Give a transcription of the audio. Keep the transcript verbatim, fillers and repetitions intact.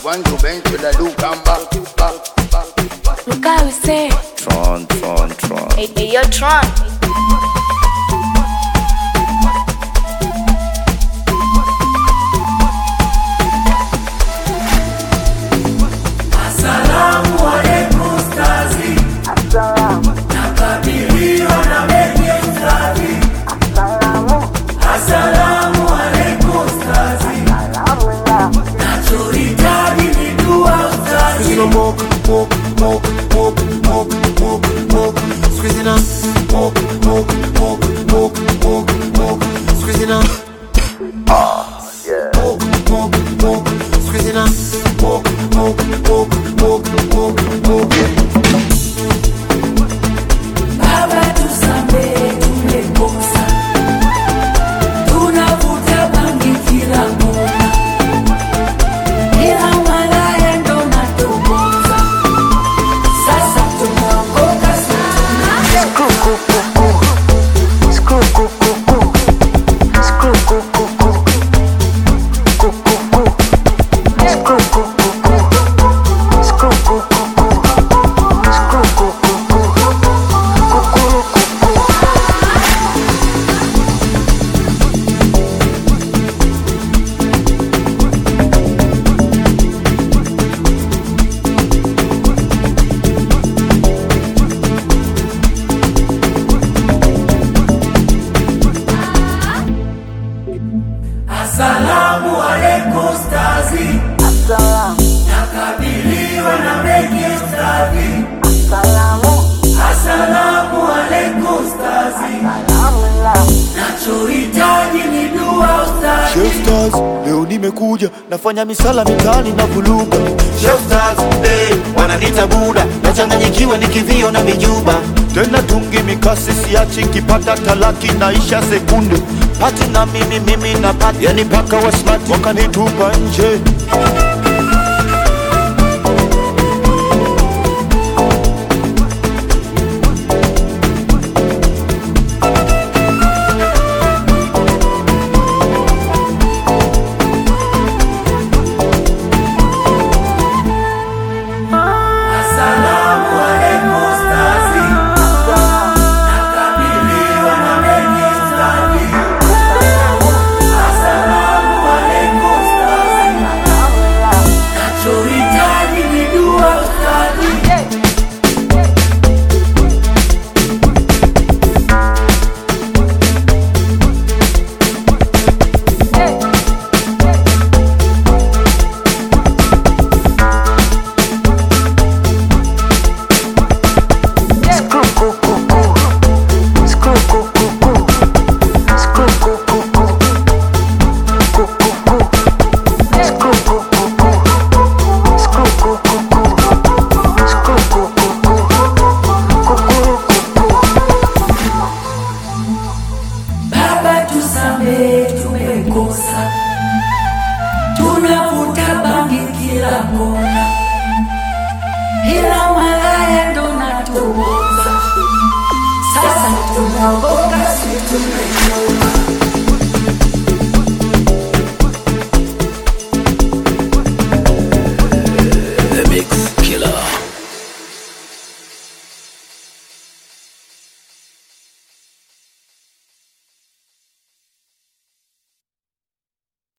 want to bend to the do come back, back, back. Look how we say Tron, Tron, Tron. Hey, hey, yo, Tron. Assalamu alaikum stazi. Assalamu. Nakabiliwa na mengi stazi. Assalamu. Assalamu alaikum stazi. Nachohitaji ni dua stazi. Squeezing on mock, mock, mock, mock, mock, mock, mock. Squeezing on mock, mock, mock, mock, mock, mock. Squeezing on. Ah, yeah. Mock, mock, mock. Squeezing on mock, mock, mock, mock, mock, mock. Baba tusamehe tumekosa. Tunavuta bangi kila kona. Ila malaya ndo natuongoza. Sasa tumeokoka sana. Assalamu alaikum stazi. Assalamu. Nakabiliwa na mengi stazi. Assalamu. Assalamu alaikum stazi. Nachohitaji ni dua stazi. Chef Stars, leo nimekuja nafanya misala mitani na vuluga. Chef Stars, eh, wananiita Buda. Nachanganyikiwa nikivio na mijuba. Tena tungi mikasi siachi nkipata talaki naisha sekunde. Pati na mimi mimi na pati, yani paka wa smart wakanitupa nje. Assalamu alaikum stazi. Nakabiliwa na mengi stazi. Assalamu alaikum stazi. Nachohitaji ni dua stazi. Baba tusamehe tumekosa. Tunavuta bangi kila kona. Ila malaya ndo natuongoza. Sasa tumeokoka, si tumeokoka.